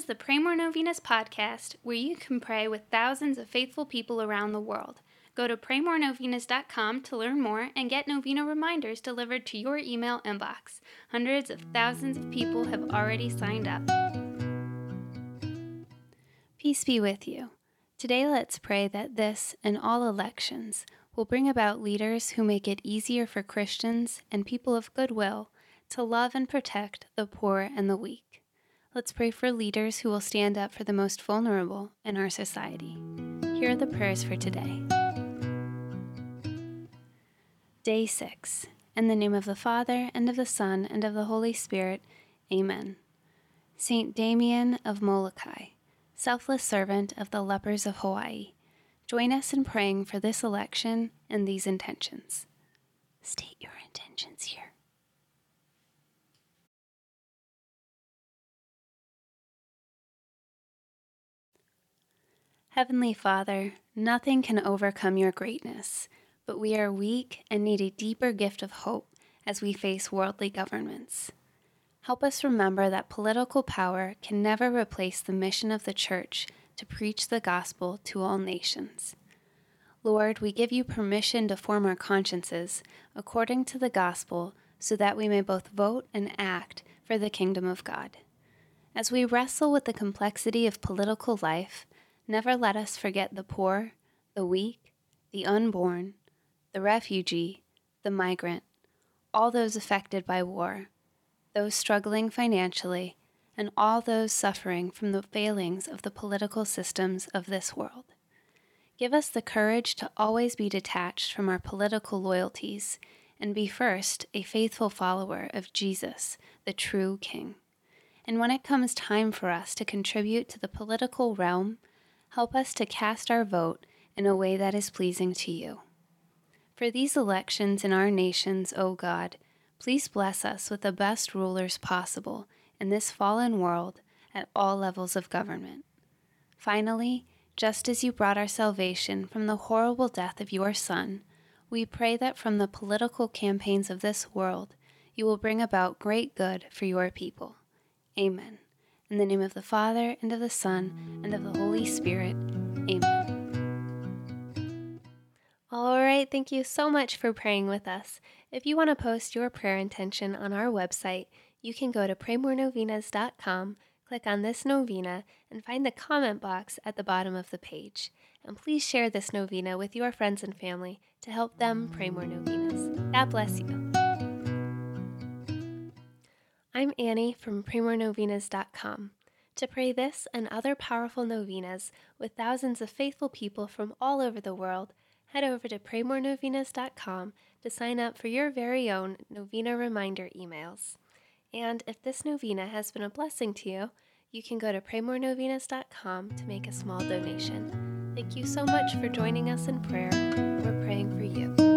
the Pray More Novenas podcast, where you can pray with thousands of faithful people around the world. Go to praymorenovenas.com to learn more and get novena reminders delivered to your email inbox. Hundreds of thousands of people have already signed up. Peace be with you. Today let's pray that this and all elections will bring about leaders who make it easier for Christians and people of goodwill to love and protect the poor and the weak. Let's pray for leaders who will stand up for the most vulnerable in our society. Here are the prayers for today. Day 6. In the name of the Father, and of the Son, and of the Holy Spirit. Amen. Saint Damien of Molokai, selfless servant of the lepers of Hawaii, join us in praying for this election and these intentions. State your intentions here. Heavenly Father, nothing can overcome your greatness, but we are weak and need a deeper gift of hope as we face worldly governments. Help us remember that political power can never replace the mission of the Church to preach the gospel to all nations. Lord, we give you permission to form our consciences according to the gospel so that we may both vote and act for the kingdom of God. As we wrestle with the complexity of political life, never let us forget the poor, the weak, the unborn, the refugee, the migrant, all those affected by war, those struggling financially, and all those suffering from the failings of the political systems of this world. Give us the courage to always be detached from our political loyalties and be first a faithful follower of Jesus, the true King. And when it comes time for us to contribute to the political realm, help us to cast our vote in a way that is pleasing to you. For these elections in our nations, O God, please bless us with the best rulers possible in this fallen world at all levels of government. Finally, just as you brought our salvation from the horrible death of your Son, we pray that from the political campaigns of this world, you will bring about great good for your people. Amen. In the name of the Father, and of the Son, and of the Holy Spirit. Amen. All right, thank you so much for praying with us. If you want to post your prayer intention on our website, you can go to praymorenovenas.com, click on this novena, and find the comment box at the bottom of the page. And please share this novena with your friends and family to help them pray more novenas. God bless you. I'm Annie from praymorenovenas.com. To pray this and other powerful novenas with thousands of faithful people from all over the world, head over to praymorenovenas.com to sign up for your very own novena reminder emails. And if this novena has been a blessing to you, you can go to praymorenovenas.com to make a small donation. Thank you so much for joining us in prayer. We're praying for you.